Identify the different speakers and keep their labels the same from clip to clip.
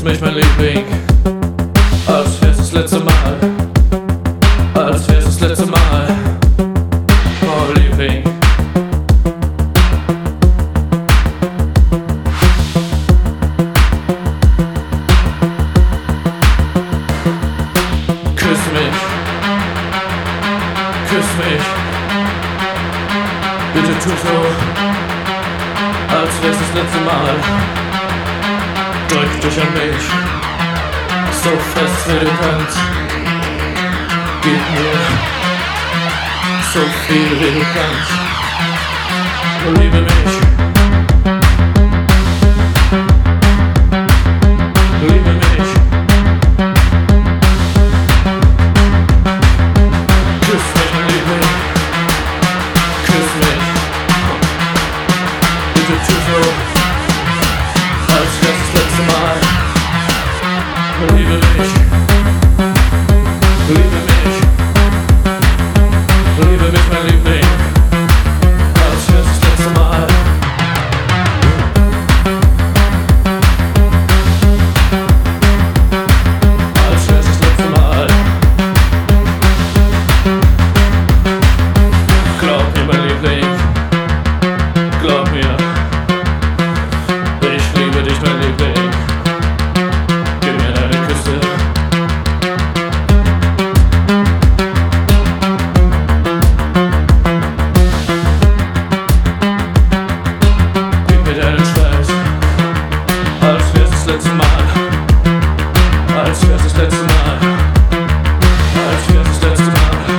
Speaker 1: mich, mein Liebling, als wär's das letzte Mal, als wär's das letzte Mal, oh Liebling. Küss mich, bitte tu so, als wär's das letzte Mal. Drück dich an mich, so fest wie du kannst. Gib mir so viel wie du kannst. Liebe mich, liebe mich. Küss mich, mein Liebling, küss mich. Bitte tu so, als wär's das letzte Mal. Liebe mich, liebe mich, liebe mich, mein Liebling, als wär's das letzte Mal. Als wär's das letzte Mal. Glaub mir, mein Liebling, glaub mir. Ich liebe dich, mein Liebling. Gib mir deine Küsse. Gib mir deinen Schweiß. Als wär's das letzte Mal. Als wär's das letzte Mal. Als wär's das letzte Mal.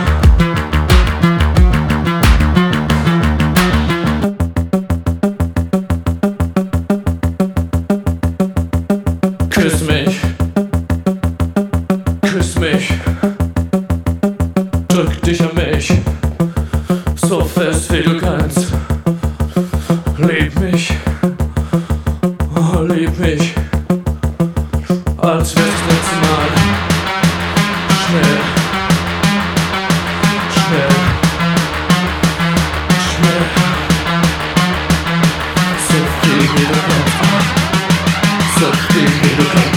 Speaker 1: Küss mich, drück dich an mich, so fest wie du kannst. Lieb mich, oh lieb mich, als wär's das letzte Mal. Schnell, schnell, schnell, so viel wie du kannst, so viel wie du kannst.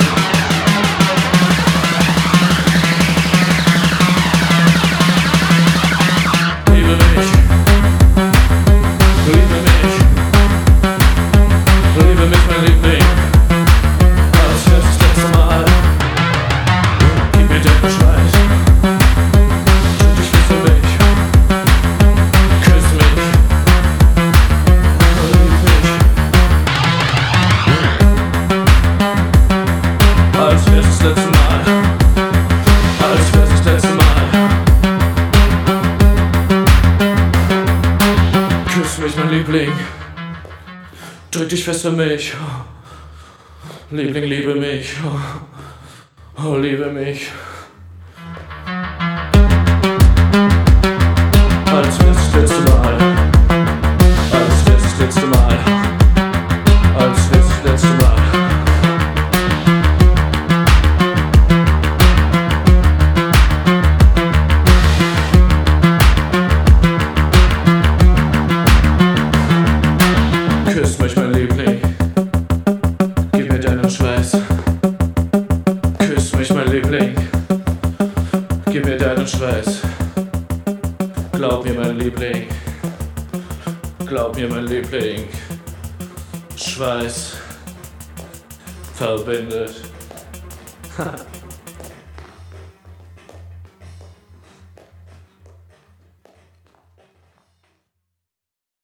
Speaker 1: Als wär's das letzte Mal. Als wär's das letzte Mal. Küss mich, mein Liebling. Drück dich fest an mich. Liebling, liebe mich. Oh, liebe mich. Als wär's das letzte Mal. Als wär's das letzte Mal. Als wär's das letzte Mal. Küss mich, mein Liebling, gib mir deinen Schweiß. Küss mich, mein Liebling, gib mir deinen Schweiß. Glaub mir, mein Liebling, glaub mir, mein Liebling. Schweiß verbindet.